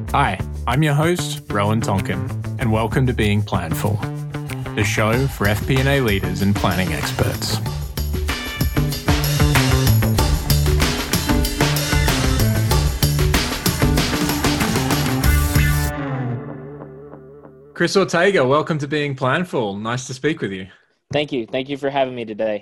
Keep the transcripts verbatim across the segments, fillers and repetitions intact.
Hi, I'm your host, Rowan Tonkin, and welcome to Being Planful, the show for F P and A leaders and planning experts. Chris Ortega, welcome to Being Planful. Nice to speak with you. Thank you. Thank you for having me today.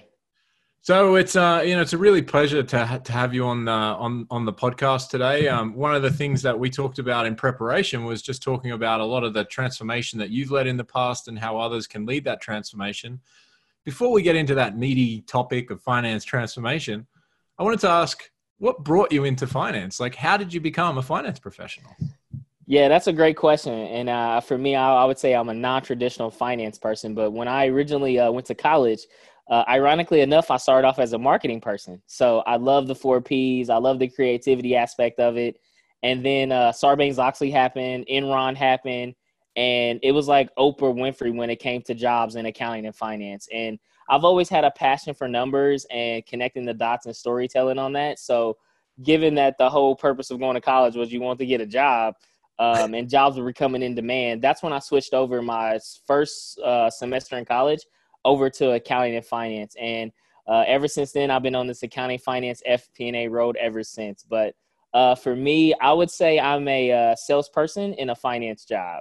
So it's uh you know it's a really pleasure to ha- to have you on uh, on on the podcast today. Um, one of the things that we talked about in preparation was just talking about a lot of the transformation that you've led in the past and how others can lead that transformation. Before we get into that meaty topic of finance transformation, I wanted to ask, what brought you into finance? Like, how did you become a finance professional? Yeah, that's a great question. And uh, for me, I, I would say I'm a non-traditional finance person. But when I originally uh, went to college, uh, ironically enough, I started off as a marketing person. So I love the four Ps. I love the creativity aspect of it. And then uh, Sarbanes-Oxley happened, Enron happened, and it was like Oprah Winfrey when it came to jobs in accounting and finance. And I've always had a passion for numbers and connecting the dots and storytelling on that. So given that the whole purpose of going to college was you want to get a job, Um, and jobs were becoming in demand, that's when I switched over my first uh, semester in college over to accounting and finance. And uh, ever since then, I've been on this accounting, finance, F P and A road ever since. But uh, for me, I would say I'm a uh, salesperson in a finance job.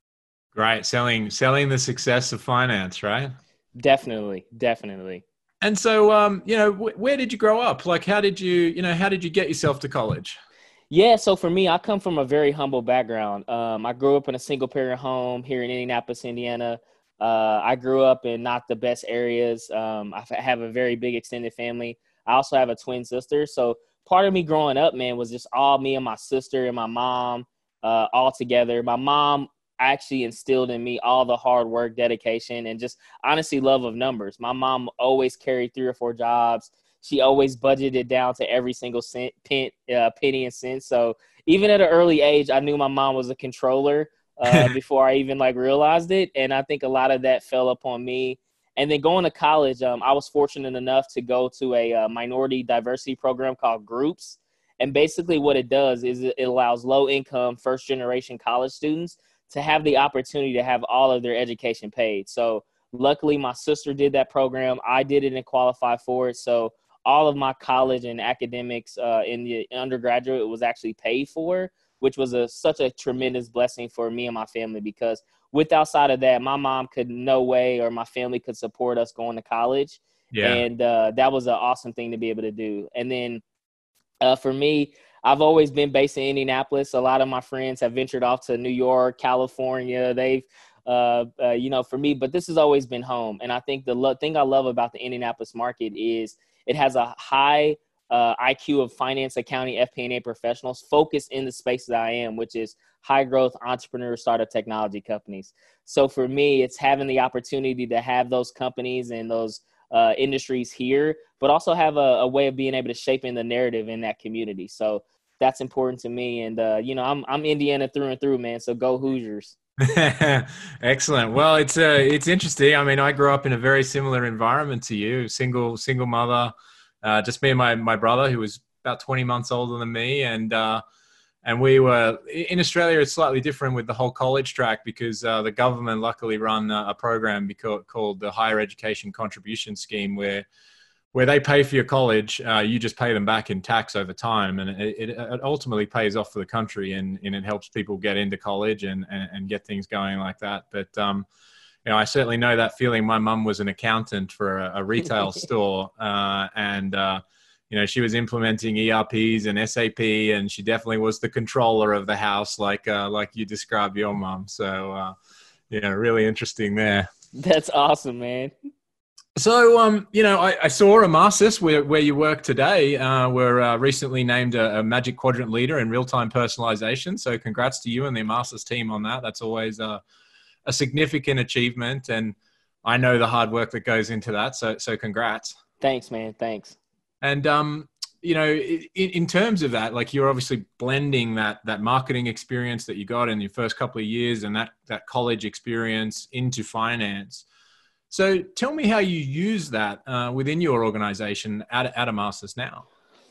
Great, selling selling the success of finance, right? Definitely, definitely. And so, um, you know, wh- where did you grow up? Like, how did you, you know, how did you get yourself to college? Yeah, so for me, I come from a very humble background. Um, I grew up in a single parent home here in Indianapolis, Indiana. Uh, I grew up in not the best areas. Um, I have a very big extended family. I also have a twin sister. So part of me growing up, man, was just all me and my sister and my mom uh, all together. My mom actually instilled in me all the hard work, dedication, and just honestly love of numbers. My mom always carried three or four jobs. She always budgeted down to every single cent, pen, uh, penny and cent. So even at an early age, I knew my mom was a controller uh, before I even like realized it. And I think a lot of that fell upon me. And then going to college, um, I was fortunate enough to go to a, uh minority diversity program called Groups. And basically what it does is it allows low income first generation college students to have the opportunity to have all of their education paid. So luckily my sister did that program. I did it and qualified for it. So all of my college and academics uh, in the undergraduate was actually paid for, which was a such a tremendous blessing for me and my family, because with outside of that, my mom could no way, or my family could support us going to college. Yeah. And uh, that was an awesome thing to be able to do. And then uh, for me, I've always been based in Indianapolis. A lot of my friends have ventured off to New York, California. They've, uh, uh, you know, for me, but this has always been home. And I think the lo- thing I love about the Indianapolis market is it has a high uh, I Q of finance, accounting, F P and A professionals focused in the space that I am, which is high growth entrepreneur startup technology companies. So for me, it's having the opportunity to have those companies and those uh, industries here, but also have a, a way of being able to shape in the narrative in that community. So that's important to me. And, uh, you know, I'm I'm Indiana through and through, man. So go Hoosiers. Excellent. Well, it's uh, it's interesting. I mean, I grew up in a very similar environment to you. Single single mother, uh, just me and my my brother, who was about twenty months older than me, and uh, and we were in Australia. It's slightly different with the whole college track because uh, the government luckily run a, a program because, called the Higher Education Contribution Scheme, where where they pay for your college, uh, you just pay them back in tax over time. And it, it ultimately pays off for the country, and, and it helps people get into college and, and, and get things going like that. But, um, you know, I certainly know that feeling. My mum was an accountant for a, a retail store, uh, and, uh, you know, she was implementing E R Ps and S A P, and she definitely was the controller of the house, like, uh, like you described your mum. So, uh, you know, really interesting there. That's awesome, man. So, um, you know, I, I saw Emarsys, where, where you work today, uh, were uh, recently named a, a Magic Quadrant leader in real-time personalization. So congrats to you and the Emarsys team on that. That's always a, a significant achievement. And I know the hard work that goes into that. So, so congrats. Thanks, man. Thanks. And, um, you know, in, in terms of that, like you're obviously blending that, that marketing experience that you got in your first couple of years and that, that college experience into finance. So tell me how you use that uh, within your organization at, at Emarsys now.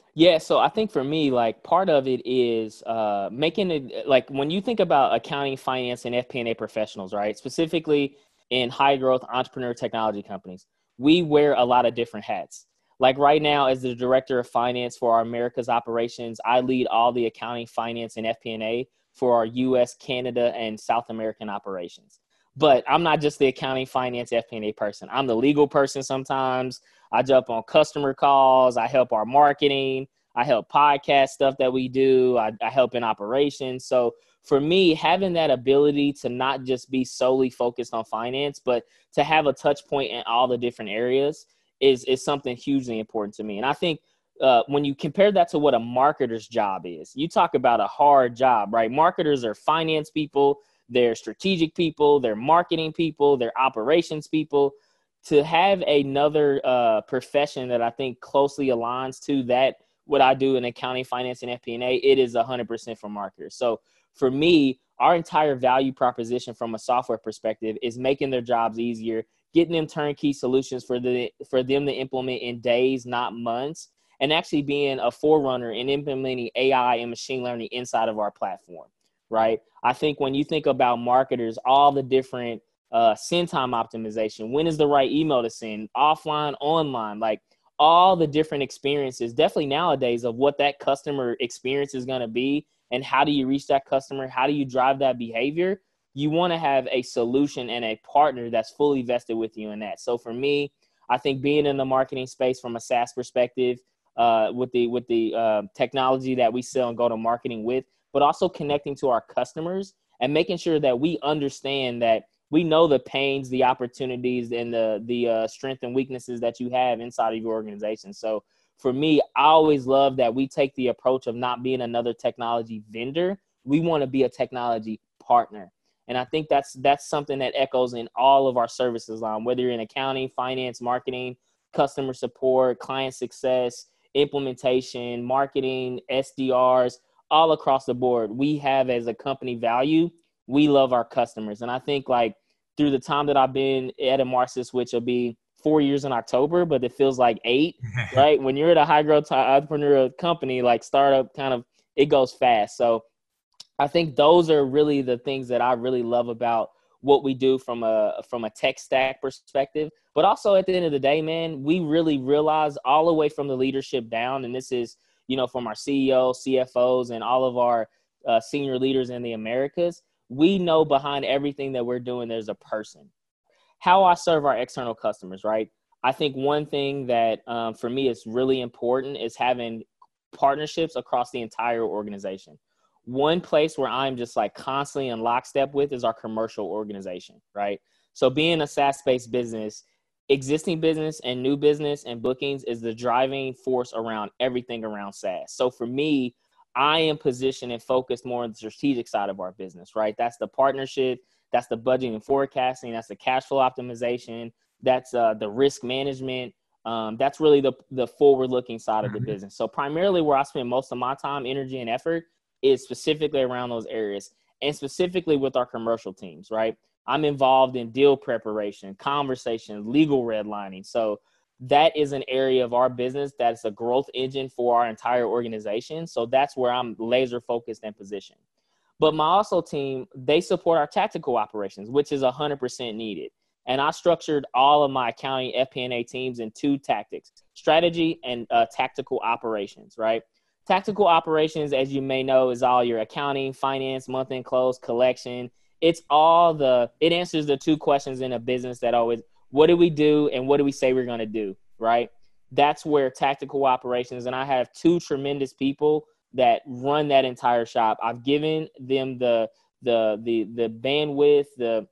Yeah, so I think for me, like part of it is uh, making it like when you think about accounting, finance, and F P and A professionals, right? Specifically in high growth entrepreneur technology companies, we wear a lot of different hats. Like right now, as the director of finance for our Americas operations, I lead all the accounting, finance, and F P and A for our U S, Canada, and South American operations. But I'm not just the accounting, finance, F P and A person. I'm the legal person sometimes. I jump on customer calls. I help our marketing. I help podcast stuff that we do. I, I help in operations. So for me, having that ability to not just be solely focused on finance, but to have a touch point in all the different areas is, is something hugely important to me. And I think uh, when you compare that to what a marketer's job is, you talk about a hard job, right? Marketers are finance people, they're strategic people, they're marketing people, they're operations people. To have another uh, profession that I think closely aligns to that, what I do in accounting, finance, and F P and A, it is one hundred percent for marketers. So for me, our entire value proposition from a software perspective is making their jobs easier, getting them turnkey solutions for the for them to implement in days, not months, and actually being a forerunner in implementing A I and machine learning inside of our platform, right? I think when you think about marketers, all the different uh, send time optimization, when is the right email to send, offline, online, like all the different experiences, definitely nowadays, of what that customer experience is going to be and how do you reach that customer? How do you drive that behavior? You want to have a solution and a partner that's fully vested with you in that. So for me, I think being in the marketing space from a SaaS perspective, uh, with the with the uh, technology that we sell and go to marketing with, but also connecting to our customers and making sure that we understand that we know the pains, the opportunities, and the the uh, strengths and weaknesses that you have inside of your organization. So for me, I always love that we take the approach of not being another technology vendor. We want to be a technology partner. And I think that's that's something that echoes in all of our services line, whether you're in accounting, finance, marketing, customer support, client success, implementation, marketing, S D Rs, all across the board. We have as a company value, we love our customers. And I think like through the time that I've been at Emarsys, which will be four years in October, but it feels like eight, right? When you're at a high growth entrepreneurial company, like startup kind of, it goes fast. So I think those are really the things that I really love about what we do from a from a tech stack perspective. But also at the end of the day, man, we really realize all the way from the leadership down, and this is, you know, from our C E Os, C F Os, and all of our uh, senior leaders in the Americas, we know behind everything that we're doing, there's a person. How I serve our external customers, right? I think one thing that um, for me is really important is having partnerships across the entire organization. One place where I'm just like constantly in lockstep with is our commercial organization, right? So being a SaaS-based business, existing business and new business and bookings is the driving force around everything around SaaS. So for me, I am positioned and focused more on the strategic side of our business, right? That's the partnership, that's the budgeting and forecasting, that's the cash flow optimization, that's uh, the risk management. Um, that's really the, the forward-looking side of the business. So primarily where I spend most of my time, energy, and effort is specifically around those areas, and specifically with our commercial teams, right? I'm involved in deal preparation, conversation, legal redlining. So that is an area of our business that's a growth engine for our entire organization. So that's where I'm laser focused and positioned. But my also team, they support our tactical operations, which is one hundred percent needed. And I structured all of my accounting F P and A teams in two tactics: strategy and uh, tactical operations, right? Tactical operations, as you may know, is all your accounting, finance, month-end close, collection. It's all the, it answers the two questions in a business that always, what do we do and what do we say we're going to do, right? That's where tactical operations, and I have two tremendous people that run that entire shop. I've given them the the the the bandwidth, the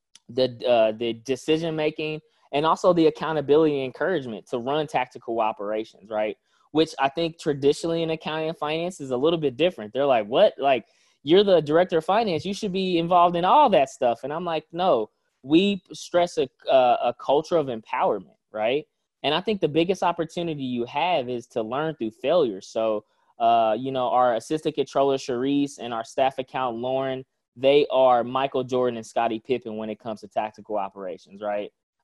the uh, the decision making, and also the accountability and encouragement to run tactical operations, right? Which I think traditionally in accounting and finance is a little bit different. They're like, what? Like, you're the director of finance, you should be involved in all that stuff. And I'm like, no, we stress a, uh, a culture of empowerment, right? And I think the biggest opportunity you have is to learn through failure. So, uh, you know, our assistant controller, Charisse, and our staff accountant, Lauren, they are Michael Jordan and Scottie Pippen when it comes to tactical operations, right?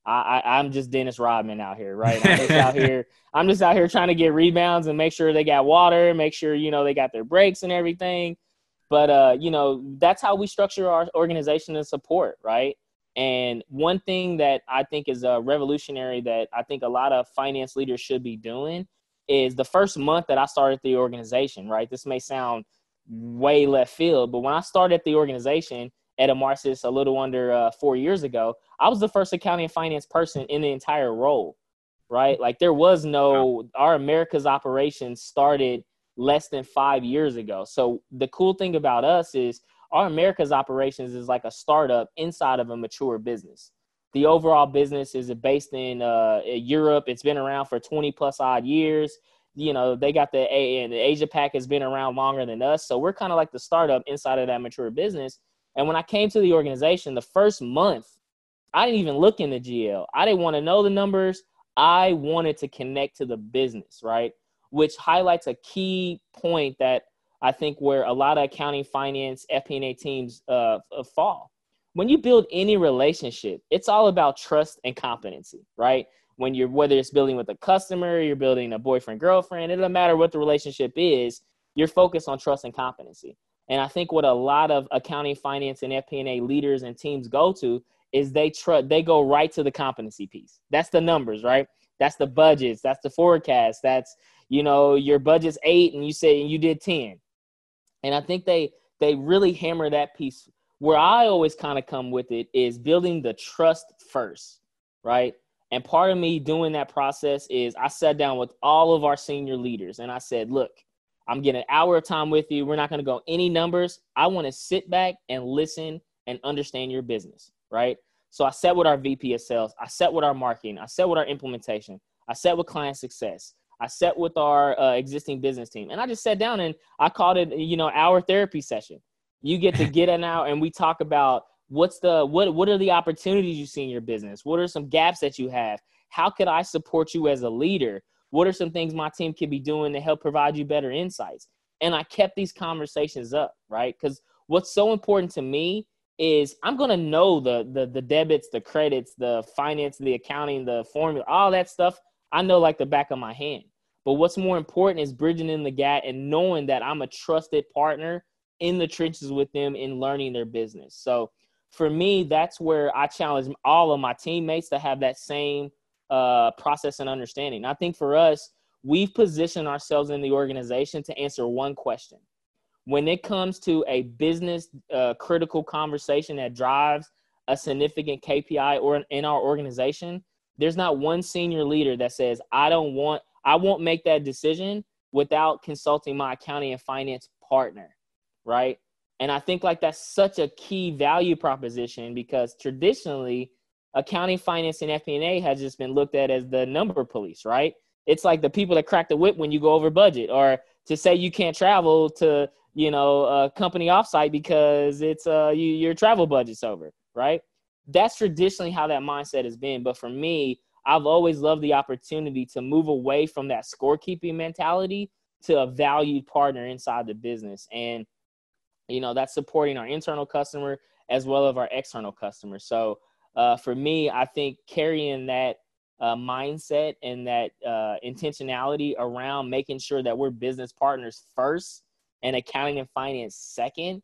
I, I I'm just Dennis Rodman out here, right? I'm just out here. I'm just out here trying to get rebounds and make sure they got water, make sure, you know, they got their breaks and everything. But, uh, you know, that's how we structure our organization and support, right? And one thing that I think is a revolutionary that I think a lot of finance leaders should be doing is the first month that I started the organization, right? This may sound way left field, but when I started the organization at Amarsis a little under uh, four years ago, I was the first accounting and finance person in the entire role, right? Like there was no, our America's operations started less than five years ago. So the cool thing about us is our America's operations is like a startup inside of a mature business. The overall business is based in uh, Europe. It's been around for twenty plus odd years. You know, they got the, and the Asia Pac has been around longer than us. So we're kind of like the startup inside of that mature business. And when I came to the organization, the first month, I didn't even look in the G L. I didn't want to know the numbers. I wanted to connect to the business, right? Which highlights a key point that I think where a lot of accounting, finance, F P and A teams uh, fall. When you build any relationship, it's all about trust and competency, right? When you're, whether it's building with a customer, you're building a boyfriend, girlfriend, it doesn't matter what the relationship is, you're focused on trust and competency. And I think what a lot of accounting, finance, and F P and A leaders and teams go to is they trust, they go right to the competency piece. That's the numbers, right? That's the budgets. That's the forecast. That's, you know, your budget's eight and you say and you did ten. And I think they they really hammer that piece. Where I always kind of come with it is building the trust first, right? And part of me doing that process is I sat down with all of our senior leaders and I said, look, I'm getting an hour of time with you. We're not going to go any numbers. I want to sit back and listen and understand your business, right? So I sat with our V P of sales. I sat with our marketing. I sat with our implementation. I sat with client success. I sat with our uh, existing business team. And I just sat down and I called it, you know, our therapy session. You get to get in out and we talk about what's the, what, what are the opportunities you see in your business? What are some gaps that you have? How could I support you as a leader? What are some things my team could be doing to help provide you better insights? And I kept these conversations up, right? Because what's so important to me is I'm going to know the, the, the debits, the credits, the finance, the accounting, the formula, all that stuff. I know like the back of my hand. But what's more important is bridging in the gap and knowing that I'm a trusted partner in the trenches with them in learning their business. So for me, that's where I challenge all of my teammates to have that same uh, process and understanding. I think for us, we've positioned ourselves in the organization to answer one question. When it comes to a business uh, critical conversation that drives a significant K P I or in our organization, there's not one senior leader that says, I don't want, I won't make that decision without consulting my accounting and finance partner, right? And I think like that's such a key value proposition because traditionally accounting, finance, and F P and A has just been looked at as the number police, right? It's like the people that crack the whip when you go over budget, or to say you can't travel to, you know, a company offsite because it's uh you, your travel budget's over, right? That's traditionally how that mindset has been. But for me, I've always loved the opportunity to move away from that scorekeeping mentality to a valued partner inside the business. And, you know, that's supporting our internal customer as well as our external customer. So uh, for me, I think carrying that uh, mindset and that uh, intentionality around making sure that we're business partners first and accounting and finance second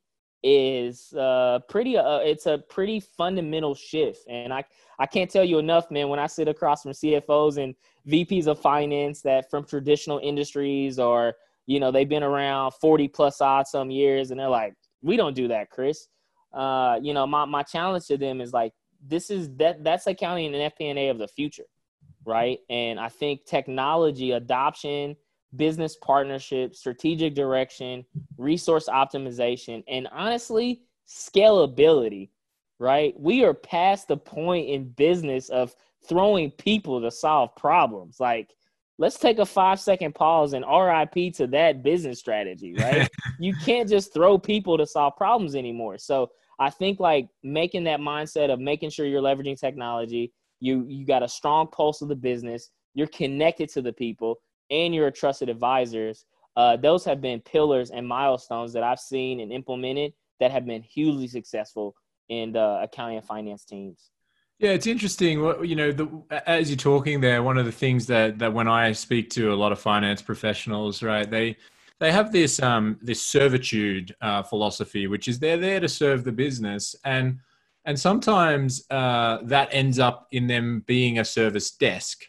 is uh, pretty, uh, it's a pretty fundamental shift. And I, I can't tell you enough, man, when I sit across from C F Os and V Ps of finance that from traditional industries or, you know, they've been around forty plus odd some years and they're like, we don't do that, Chris. Uh, you know, my, my challenge to them is like, this is that that's accounting and F P and A of the future. Right. And I think technology adoption, business partnership, strategic direction, resource optimization, and honestly, scalability, right? We are past the point in business of throwing people to solve problems. Like, let's take a five second pause and R I P to that business strategy, right? You can't just throw people to solve problems anymore. So I think like making that mindset of making sure you're leveraging technology, you, you got a strong pulse of the business, you're connected to the people, and you're a trusted advisors. Uh, those have been pillars and milestones that I've seen and implemented that have been hugely successful in uh, accounting and finance teams. Yeah, it's interesting. What you know, the, as you're talking there, one of the things that that when I speak to a lot of finance professionals, right, they they have this um this servitude uh, philosophy, which is they're there to serve the business, and and sometimes uh, that ends up in them being a service desk,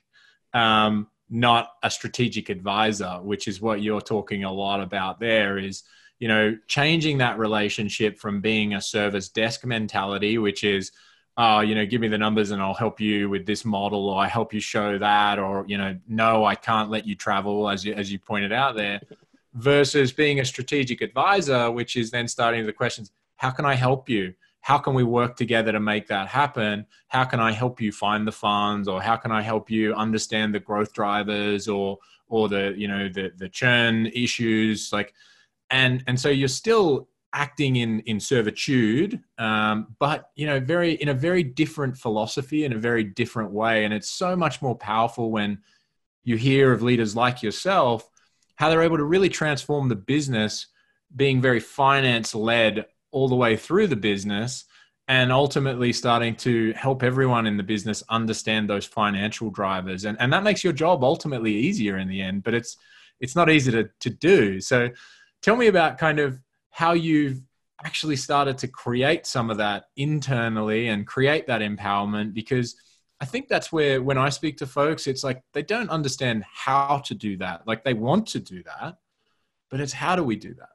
um, not a strategic advisor, which is what you're talking a lot about. There is, you know, changing that relationship from being a service desk mentality, which is, uh, you know, give me the numbers and I'll help you with this model, or I help you show that, or, you know, no, I can't let you travel, as you, as you pointed out there, versus being a strategic advisor, which is then starting the questions, how can I help you? How can we work together to make that happen? How can I help you find the funds, or how can I help you understand the growth drivers, or, or the, you know, the, the churn issues, like, and and so you're still acting in in servitude, um, but you know, very in a very different philosophy, in a very different way. And it's so much more powerful when you hear of leaders like yourself, how they're able to really transform the business, being very finance led all the way through the business, and ultimately starting to help everyone in the business understand those financial drivers. And, and that makes your job ultimately easier in the end, but it's, it's not easy to, to do. So tell me about kind of how you've actually started to create some of that internally and create that empowerment, because I think that's where, when I speak to folks, it's like they don't understand how to do that. Like they want to do that, but it's how do we do that?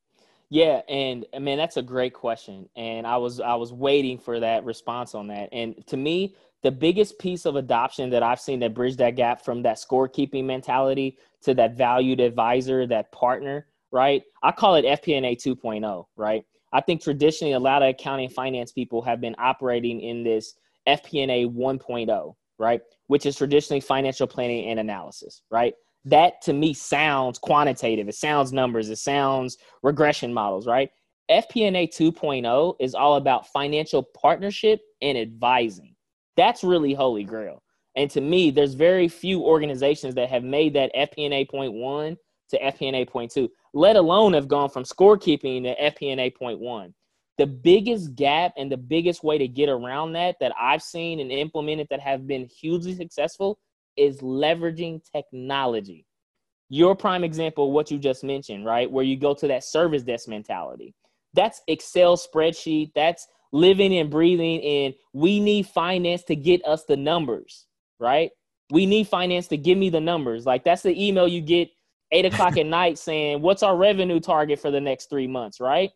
Yeah, and I mean that's a great question, and I was I was waiting for that response on that. And to me, the biggest piece of adoption that I've seen that bridge that gap from that scorekeeping mentality to that valued advisor, that partner, right? I call it F P and A 2.0, right? I think traditionally a lot of accounting and finance people have been operating in this F P and A 1.0, right? Which is traditionally financial planning and analysis, right? That to me sounds quantitative. It sounds numbers. It sounds regression models, right? F P and A 2.0 is all about financial partnership and advising. That's really holy grail. And to me, there's very few organizations that have made that F P and A point one to F P and A point two, let alone have gone from scorekeeping to F P and A point one. The biggest gap and the biggest way to get around that that I've seen and implemented that have been hugely successful is leveraging technology. Your prime example of what you just mentioned, right? Where you go to that service desk mentality. That's Excel spreadsheet. That's living and breathing in, we need finance to get us the numbers, right? We need finance to give me the numbers. Like that's the email you get eight o'clock at night saying, what's our revenue target for the next three months, right?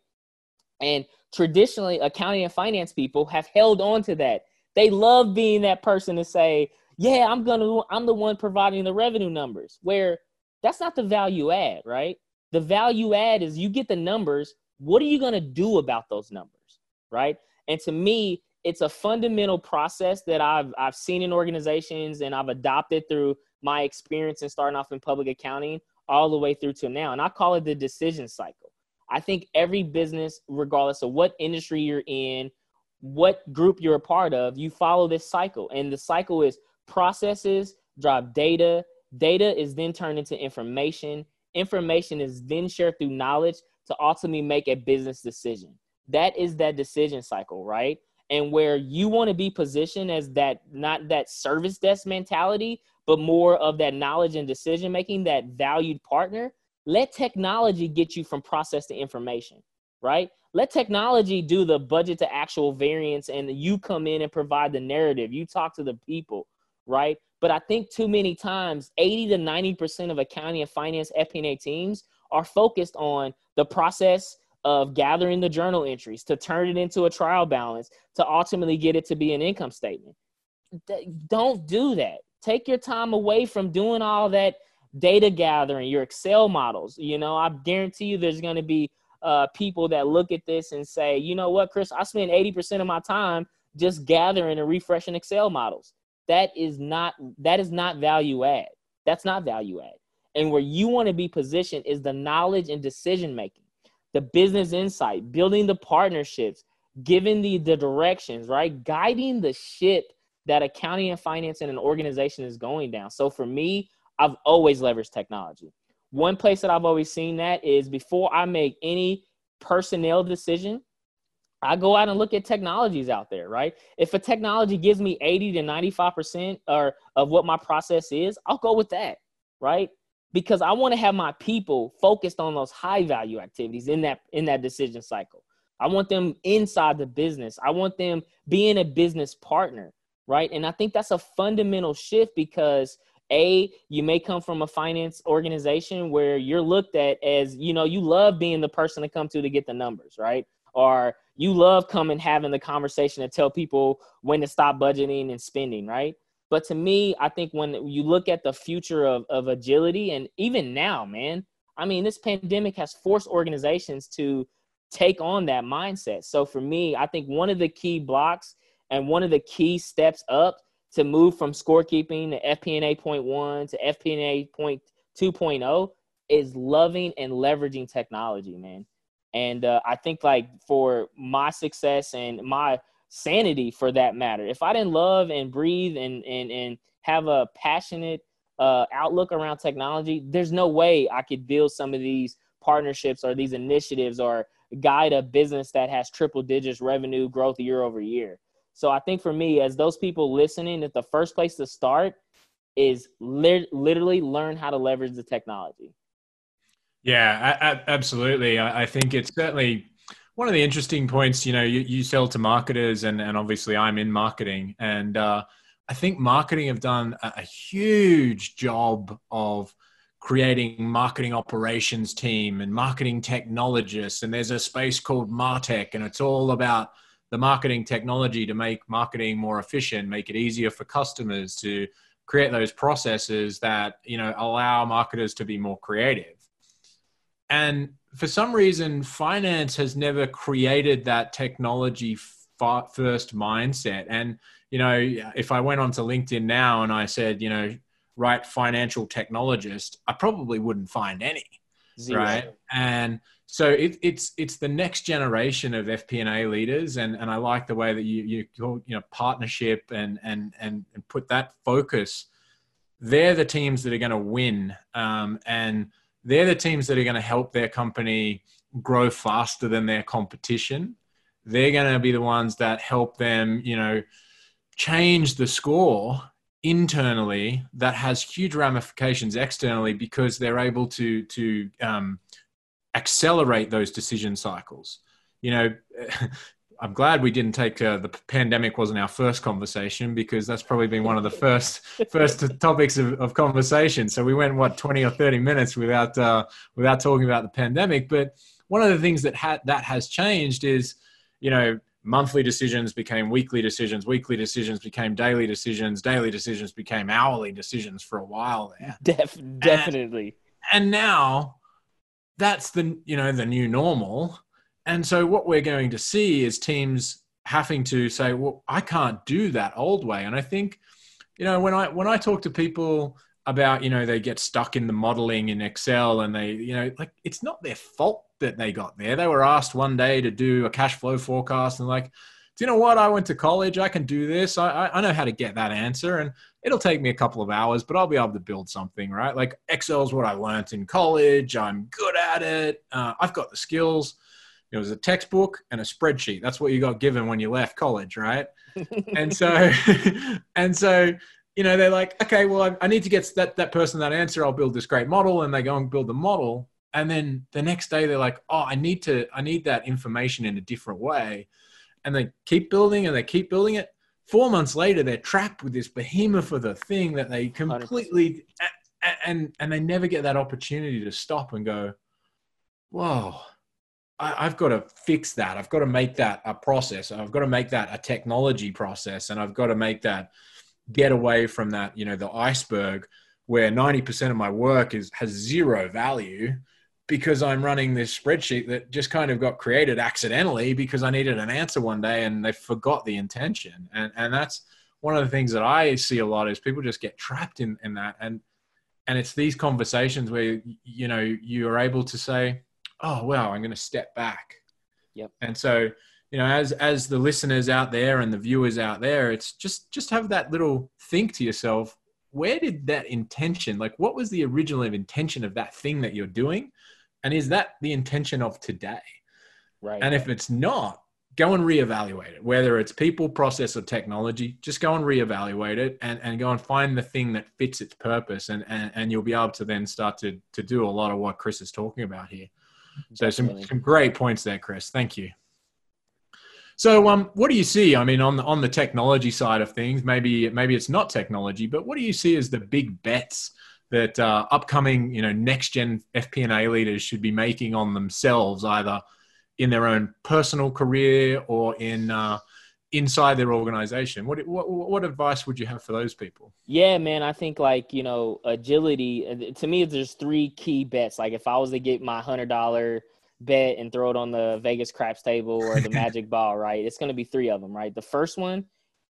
And traditionally, accounting and finance people have held on to that. They love being that person to say, yeah, I'm gonna, I'm the one providing the revenue numbers, where that's not the value add, right? The value add is you get the numbers. What are you gonna do about those numbers, right? And to me, it's a fundamental process that I've I've seen in organizations and I've adopted through my experience in starting off in public accounting all the way through to now. And I call it the decision cycle. I think every business, regardless of what industry you're in, what group you're a part of, you follow this cycle. And the cycle is processes drive data. Data is then turned into information. Information is then shared through knowledge to ultimately make a business decision. That is that decision cycle, right? And where you want to be positioned as that, not that service desk mentality, but more of that knowledge and decision making, that valued partner. Let technology get you from process to information, right? Let technology do the budget to actual variance, and you come in and provide the narrative. You talk to the people, right? But I think too many times, eighty to ninety percent of accounting and finance F P and A teams are focused on the process of gathering the journal entries to turn it into a trial balance to ultimately get it to be an income statement. Don't do that. Take your time away from doing all that data gathering, your Excel models. You know, I guarantee you there's going to be uh, people that look at this and say, you know what, Chris, I spend eighty percent of my time just gathering and refreshing Excel models. That is not, that is not value add. That's not value add. And where you want to be positioned is the knowledge and decision making, the business insight, building the partnerships, giving the, the directions, right? Guiding the ship that accounting and finance in an organization is going down. So for me, I've always leveraged technology. One place that I've always seen that is before I make any personnel decision, I go out and look at technologies out there, right? If a technology gives me eighty to ninety-five percent or of what my process is, I'll go with that, right? Because I want to have my people focused on those high value activities in that in that decision cycle. I want them inside the business. I want them being a business partner, right? And I think that's a fundamental shift because A, you may come from a finance organization where you're looked at as, you know, you love being the person to come to to get the numbers, right? Or you love coming, having the conversation to tell people when to stop budgeting and spending, right? But to me, I think when you look at the future of, of agility, and even now, man, I mean, this pandemic has forced organizations to take on that mindset. So for me, I think one of the key blocks and one of the key steps up to move from scorekeeping to F P and A point one to F P and A point two point oh is loving and leveraging technology, man. And uh, I think like for my success and my sanity for that matter, if I didn't love and breathe and and and have a passionate uh, outlook around technology, there's no way I could build some of these partnerships or these initiatives or guide a business that has triple digits revenue growth year over year. So I think for me, as those people listening, that the first place to start is li- literally learn how to leverage the technology. Yeah, a- a- absolutely. I, I think it's certainly one of the interesting points. You know, you, you sell to marketers, and, and obviously I'm in marketing. And uh, I think marketing have done a, a huge job of creating marketing operations team and marketing technologists. And there's a space called MarTech, and it's all about the marketing technology to make marketing more efficient, make it easier for customers, to create those processes that, you know, allow marketers to be more creative. And for some reason, finance has never created that technology first mindset. And, you know, if I went onto LinkedIn now and I said, you know, write financial technologist, I probably wouldn't find any. Zero. Right. And so it, it's it's the next generation of F P and A leaders, and, and I like the way that you you call, you know, partnership and and and and put that focus. They're the teams that are going to win, um, and they're the teams that are going to help their company grow faster than their competition. They're going to be the ones that help them, you know, change the score internally that has huge ramifications externally because they're able to to um, accelerate those decision cycles. You know, I'm glad we didn't take uh, the pandemic wasn't our first conversation, because that's probably been one of the first first topics of, of conversation. So we went what twenty or thirty minutes without uh, without talking about the pandemic. But one of the things that ha- that has changed is, you know, monthly decisions became weekly decisions, weekly decisions became daily decisions, daily decisions became hourly decisions for a while there. Def- definitely. And, and now that's the, you know, the new normal. And so what we're going to see is teams having to say, well, I can't do that old way. And I think, you know, when I, when I talk to people about, you know, they get stuck in the modeling in Excel and they, you know, like, it's not their fault that they got there. They were asked one day to do a cash flow forecast and like, do you know what? I went to college. I can do this. I, I know how to get that answer, and it'll take me a couple of hours, but I'll be able to build something, right? Like Excel is what I learned in college. I'm good at it. Uh, I've got the skills. It was a textbook and a spreadsheet. That's what you got given when you left college, right? and so, and so, you know, they're like, okay, well, I, I need to get that, that person that answer. I'll build this great model, and they go and build the model. And then the next day they're like, oh, I need to, I need that information in a different way. And they keep building and they keep building it. Four months later, they're trapped with this behemoth of a thing that they completely, and, and they never get that opportunity to stop and go, whoa, I, I've got to fix that. I've got to make that a process. I've got to make that a technology process. And I've got to make that get away from that, you know, the iceberg where ninety percent of my work is has zero value, because I'm running this spreadsheet that just kind of got created accidentally because I needed an answer one day and they forgot the intention. And and that's one of the things that I see a lot is people just get trapped in, in that. And, and it's these conversations where, you know, you are able to say, oh, wow, I'm going to step back. Yep. And so, you know, as, as the listeners out there and the viewers out there, it's just, just have that little think to yourself, where did that intention, like what was the original intention of that thing that you're doing? And is that the intention of today? Right. And if it's not, go and reevaluate it, whether it's people, process, or technology. Just go and reevaluate it and, and go and find the thing that fits its purpose. And, and, and you'll be able to then start to, to do a lot of what Chris is talking about here. So some, some great points there, Chris. Thank you. So um, what do you see? I mean, on the, on the technology side of things, maybe, maybe it's not technology, but what do you see as the big bets that uh, upcoming, you know, next gen F P and A leaders should be making on themselves, either in their own personal career or in uh, inside their organization? What, what what advice would you have for those people? Yeah, man, I think like, you know, agility, to me, there's three key bets. Like if I was to get my one hundred dollars bet and throw it on the Vegas craps table or the magic ball, right? It's going to be three of them, right? The first one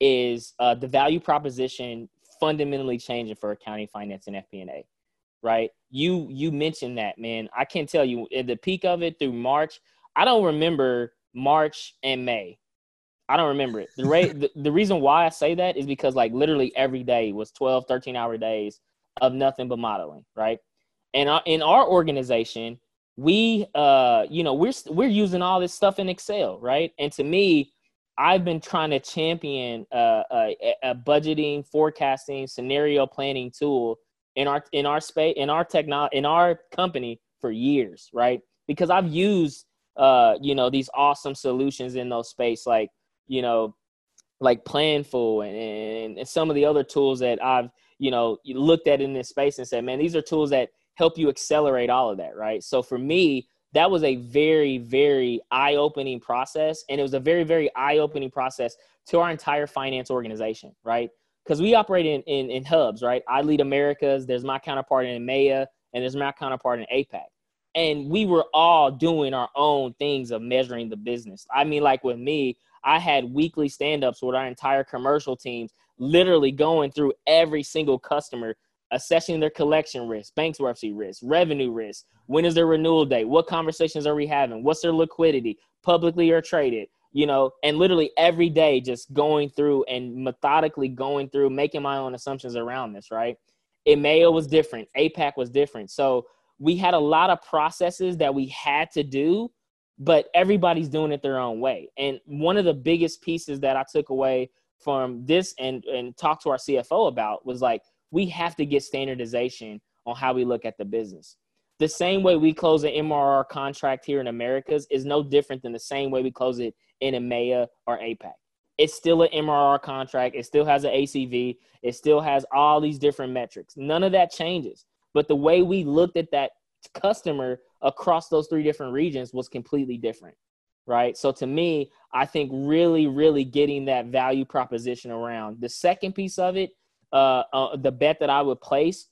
is uh, the value proposition fundamentally changing for accounting, finance, and F P and A, right? You, you mentioned that, man. I can tell you at the peak of it through March, I don't remember March and May. I don't remember it. The, rate, the, the reason why I say that is because like literally every day was twelve, thirteen hour days of nothing but modeling, right? And uh, in our organization, we, uh, you know, we're, we're using all this stuff in Excel, right? And to me, I've been trying to champion uh, a, a budgeting, forecasting, scenario planning tool in our, in our space, in our technology, in our company for years, right? Because I've used uh, you know, these awesome solutions in those space, like, you know, like Planful and, and, and some of the other tools that I've, you know, looked at in this space and said, man, these are tools that help you accelerate all of that. Right. So for me, that was a very, very eye-opening process. And it was a very, very eye-opening process to our entire finance organization. Right. Because we operate in, in, in hubs, right? I lead Americas. There's my counterpart in EMEA, and there's my counterpart in APAC. And we were all doing our own things of measuring the business. I mean, like with me, I had weekly stand-ups with our entire commercial teams, literally going through every single customer, assessing their collection risk, bankruptcy risk, revenue risk. When is their renewal date? What conversations are we having? What's their liquidity, publicly or traded? You know, and literally every day just going through and methodically going through, making my own assumptions around this, right? EMEA was different. APAC was different. So we had a lot of processes that we had to do, but everybody's doing it their own way. And one of the biggest pieces that I took away from this and, and talked to our C F O about was like, we have to get standardization on how we look at the business. The same way we close an M R R contract here in Americas is no different than the same way we close it in EMEA or APAC. It's still an M R R contract. It still has an A C V. It still has all these different metrics. None of that changes. But the way we looked at that customer across those three different regions was completely different, right? So to me, I think really, really getting that value proposition around. The second piece of it, uh, uh, the bet that I would place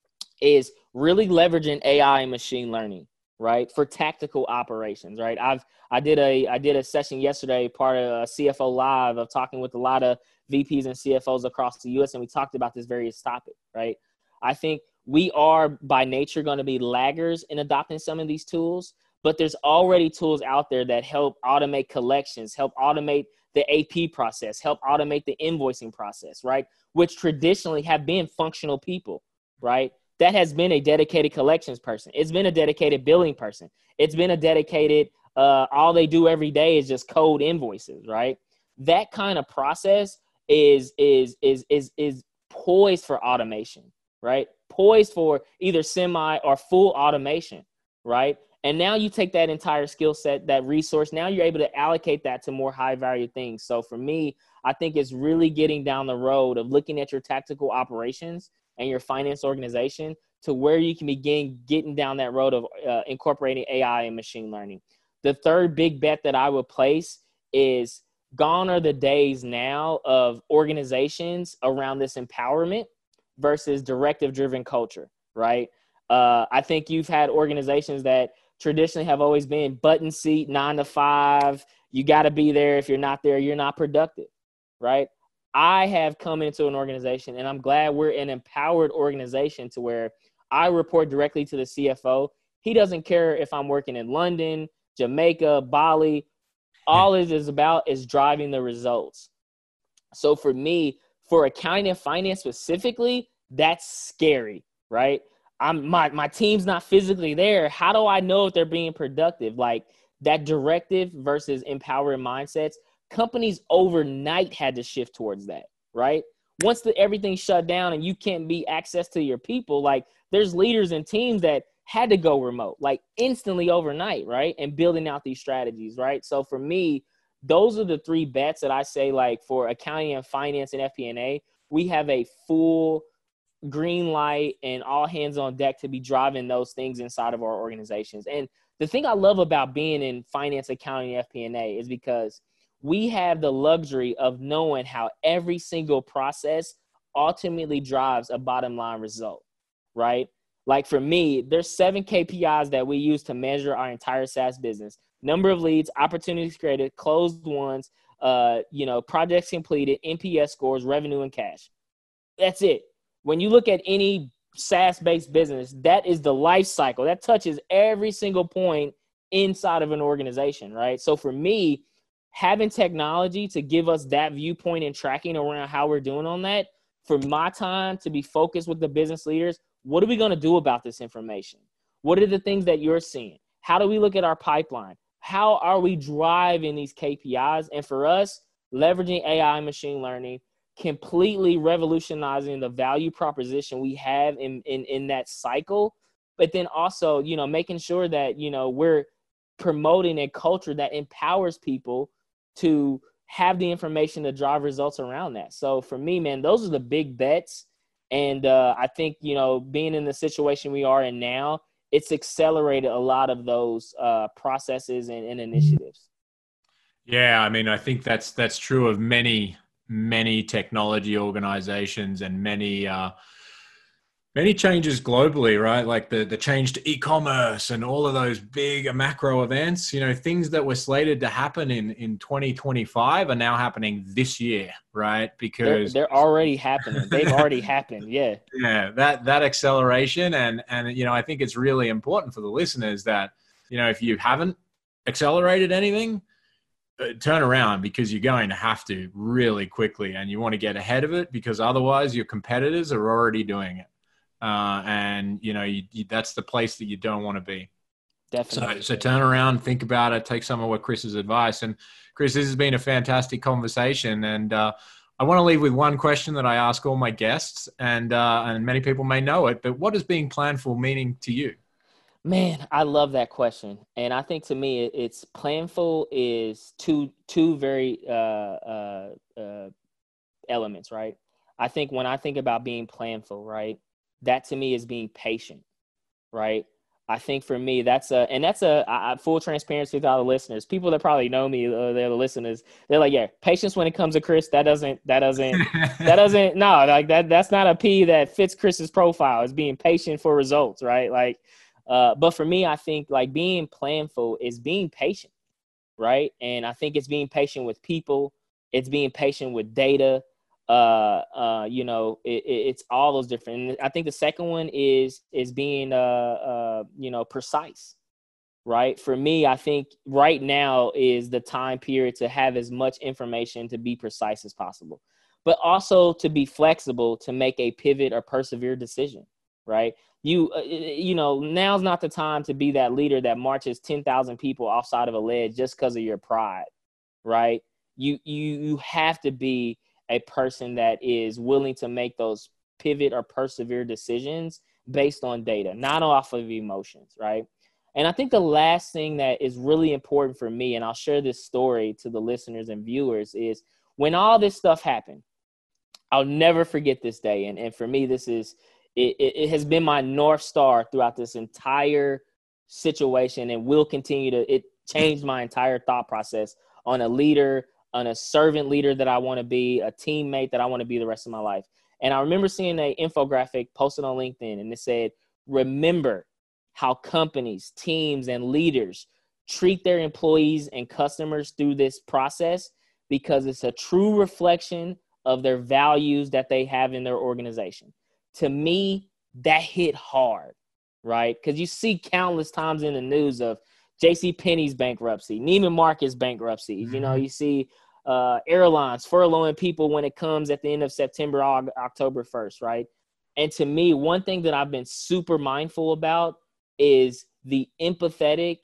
is really leveraging A I and machine learning, right, for tactical operations, right? I've I did a I did a session yesterday, part of a C F O Live, of talking with a lot of V Ps and C F Os across the U S, and we talked about this various topic, right? I think we are by nature going to be laggers in adopting some of these tools, but there's already tools out there that help automate collections, help automate the A P process, help automate the invoicing process, right? Which traditionally have been functional people, right? That has been a dedicated collections person. It's been a dedicated billing person. It's been a dedicated, uh, all they do every day is just code invoices, right? That kind of process is, is, is, is, is poised for automation, right? Poised for either semi or full automation, right? And now you take that entire skill set, that resource, now you're able to allocate that to more high value things. So for me, I think it's really getting down the road of looking at your tactical operations and your finance organization to where you can begin getting down that road of uh, incorporating A I and machine learning. The third big bet that I would place is gone are the days now of organizations around this empowerment versus directive-driven culture, right? Uh, I think you've had organizations that traditionally have always been button seat, nine to five. You got to be there. If you're not there, you're not productive, right? I have come into an organization, and I'm glad we're an empowered organization to where I report directly to the C F O. He doesn't care if I'm working in London, Jamaica, Bali. All it is about is driving the results. So for me, for accounting and finance specifically, that's scary, right? I'm my my team's not physically there. How do I know if they're being productive? Like that directive versus empowering mindsets, companies overnight had to shift towards that, right? Once the, everything shut down and you can't be access to your people, like there's leaders and teams that had to go remote, like instantly overnight, right? And building out these strategies, right? So for me, those are the three bets that I say, like for accounting and finance and F P and A, we have a full green light and all hands on deck to be driving those things inside of our organizations. And the thing I love about being in finance, accounting, and F P and A is because we have the luxury of knowing how every single process ultimately drives a bottom line result, right? Like for me, there's seven K P Is that we use to measure our entire SaaS business. Number of leads, opportunities created, closed ones, uh, you know, projects completed, N P S scores, revenue, and cash. That's it. When you look at any SaaS-based business, that is the life cycle. That touches every single point inside of an organization, right? So for me, having technology to give us that viewpoint and tracking around how we're doing on that, for my time to be focused with the business leaders, what are we going to do about this information? What are the things that you're seeing? How do we look at our pipeline? How are we driving these K P Is? And for us, leveraging A I and machine learning, completely revolutionizing the value proposition we have in, in, in that cycle, but then also, you know, making sure that, you know, we're promoting a culture that empowers people to have the information to drive results around that. So for me, man, those are the big bets. And uh, I think, you know, being in the situation we are in now, it's accelerated a lot of those uh, processes and, and initiatives. Yeah, I mean, I think that's that's true of many, many technology organizations and many uh, many changes globally, right? Like the the change to e-commerce and all of those big macro events. You know, things that were slated to happen in in twenty twenty-five are now happening this year, right? Because they're, they're already happening. They've already happened. Yeah. Yeah, that that acceleration and and you know, I think it's really important for the listeners that, you know, if you haven't accelerated anything, uh, turn around, because you're going to have to really quickly, and you want to get ahead of it, because otherwise your competitors are already doing it. Uh, and you know, you, you, that's the place that you don't want to be. Definitely. So, so turn around, think about it, take some of what Chris's advice. And Chris, this has been a fantastic conversation. And uh, I want to leave with one question that I ask all my guests, and uh, and many people may know it, but what does being planful meaning to you? Man, I love that question. And I think to me, it's planful is two, two very uh, uh, uh, elements, right? I think when I think about being planful, right, that to me is being patient, right? I think for me, that's a, and that's a, I, full transparency to all the listeners. People that probably know me, uh, they're the listeners. They're like, yeah, patience when it comes to Chris. That doesn't, that doesn't, that doesn't, no, like that, that's not a P that fits Chris's profile. It's being patient for results, right? Like, uh, but for me, I think like being planful is being patient, right? And I think it's being patient with people. It's being patient with data. Uh, uh, you know, it, it, it's all those different. And I think the second one is is being, uh, uh, you know, precise, right? For me, I think right now is the time period to have as much information to be precise as possible, but also to be flexible to make a pivot or persevere decision, right? You, uh, you know, now's not the time to be that leader that marches ten thousand people offside of a ledge just because of your pride, right? You, you, you have to be a person that is willing to make those pivot or persevere decisions based on data, not off of emotions, right? And I think the last thing that is really important for me, and I'll share this story to the listeners and viewers, is when all this stuff happened, I'll never forget this day. And, and for me, this is, it, it has been my North Star throughout this entire situation, and will continue to, it changed my entire thought process on a leader, on a servant leader that I want to be, a teammate that I want to be the rest of my life. And I remember seeing an infographic posted on LinkedIn, and it said, remember how companies, teams, and leaders treat their employees and customers through this process, because it's a true reflection of their values that they have in their organization. To me, that hit hard, right? Because you see countless times in the news of JCPenney's bankruptcy, Neiman Marcus bankruptcy. Mm-hmm. You know, you see uh, airlines furloughing people when it comes at the end of September, October first, right? And to me, one thing that I've been super mindful about is the empathetic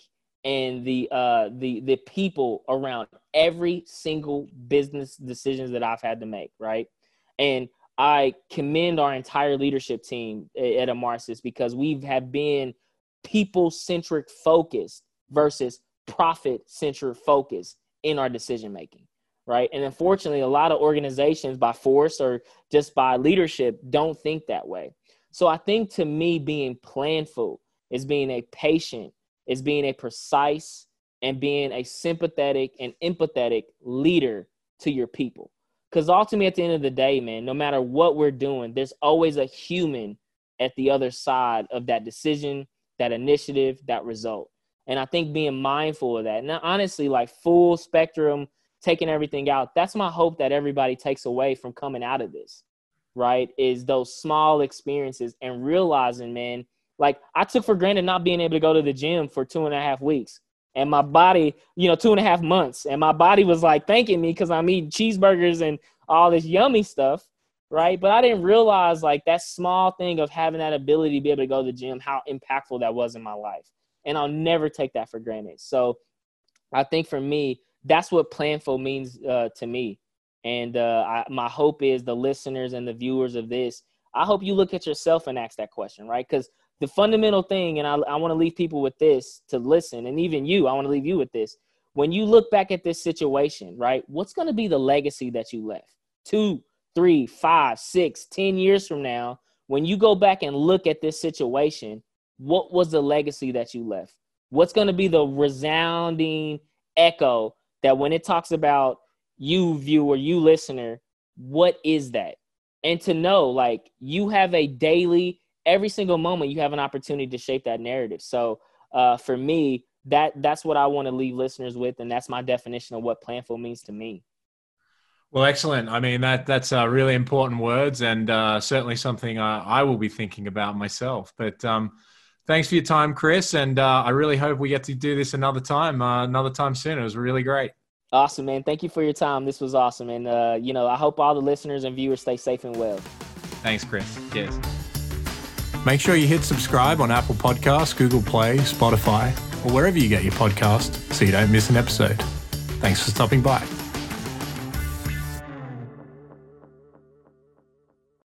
and the uh, the the people around every single business decisions that I've had to make, right? And I commend our entire leadership team at Amarsis because we have been people-centric focused versus profit-centric focused in our decision-making, right? And unfortunately, a lot of organizations by force or just by leadership don't think that way. So I think to me, being planful is being a patient, is being a precise, and being a sympathetic and empathetic leader to your people. Because ultimately, at the end of the day, man, no matter what we're doing, there's always a human at the other side of that decision, that initiative, that result. And I think being mindful of that. Now, honestly, like full spectrum, taking everything out, that's my hope that everybody takes away from coming out of this, right, is those small experiences and realizing, man, like I took for granted not being able to go to the gym for two and a half weeks. And my body, you know, two and a half months. And my body was like thanking me because I'm eating cheeseburgers and all this yummy stuff, right? But I didn't realize like that small thing of having that ability to be able to go to the gym, how impactful that was in my life. And I'll never take that for granted. So I think for me, that's what planful means uh, to me. And uh, I, my hope is the listeners and the viewers of this, I hope you look at yourself and ask that question, right? Because the fundamental thing, and I, I want to leave people with this to listen, and even you, I want to leave you with this. When you look back at this situation, right, what's going to be the legacy that you left? Two, three, five, six, ten years from now, when you go back and look at this situation, what was the legacy that you left? What's going to be the resounding echo that when it talks about you, viewer, you listener, what is that? And to know, like, you have a daily, every single moment you have an opportunity to shape that narrative. So uh, for me, that that's what I want to leave listeners with. And that's my definition of what planful means to me. Well, excellent. I mean, that that's uh, really important words and uh, certainly something uh, I will be thinking about myself. But um, thanks for your time, Chris. And uh, I really hope we get to do this another time, uh, another time soon. It was really great. Awesome, man. Thank you for your time. This was awesome. And, uh, you know, I hope all the listeners and viewers stay safe and well. Thanks, Chris. Cheers. Make sure you hit subscribe on Apple Podcasts, Google Play, Spotify, or wherever you get your podcast so you don't miss an episode. Thanks for stopping by.